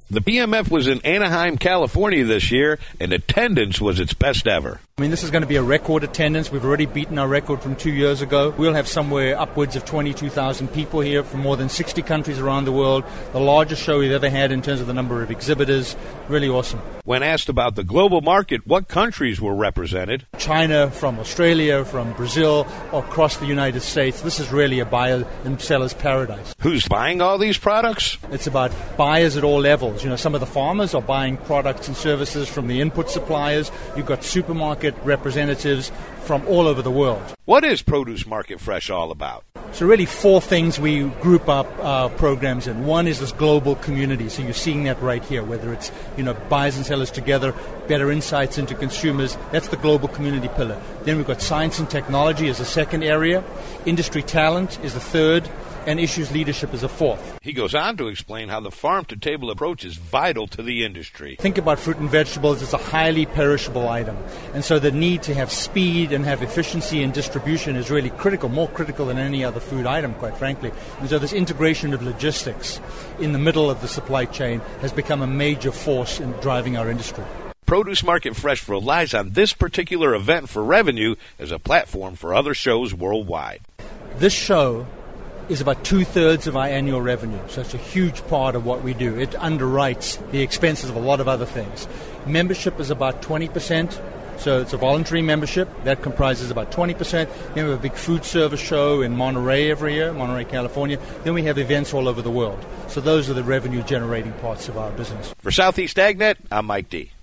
The PMF was in Anaheim, California this year, and attendance was its best ever. I mean, this is going to be a record attendance. We've already beaten our record from 2 years ago. We'll have somewhere upwards of 22,000 people here from more than 60 countries around the world. The largest show we've ever had in terms of the number of exhibitors. Really awesome. When asked about the global market, what countries were represented? China, from Australia, from Brazil, across the United States. This is really a buyer and seller's paradise. Who's buying all these products? It's about buyers at all levels. You know, some of the farmers are buying products and services from the input suppliers. You've got supermarket representatives from all over the world. What is Produce Market Fresh all about? So really 4 things we group up programs in. One is this global community. So you're seeing that right here, whether it's, buyers and sellers together, better insights into consumers. That's the global community pillar. Then we've got science and technology as a second area. Industry talent is the third. And issues leadership is a fourth. He goes on to explain how the farm-to-table approach is vital to the industry. Think about fruit and vegetables as a highly perishable item. And so the need to have speed and have efficiency in distribution is really critical, more critical than any other food item, quite frankly. And so this integration of logistics in the middle of the supply chain has become a major force in driving our industry. Produce Market Fresh relies on this particular event for revenue as a platform for other shows worldwide. This show is about 2/3 of our annual revenue. So it's a huge part of what we do. It underwrites the expenses of a lot of other things. Membership is about 20%. So it's a voluntary membership. That comprises about 20%. Then we have a big food service show in Monterey every year, Monterey, California. Then we have events all over the world. So those are the revenue-generating parts of our business. For Southeast AgNet, I'm Mike D.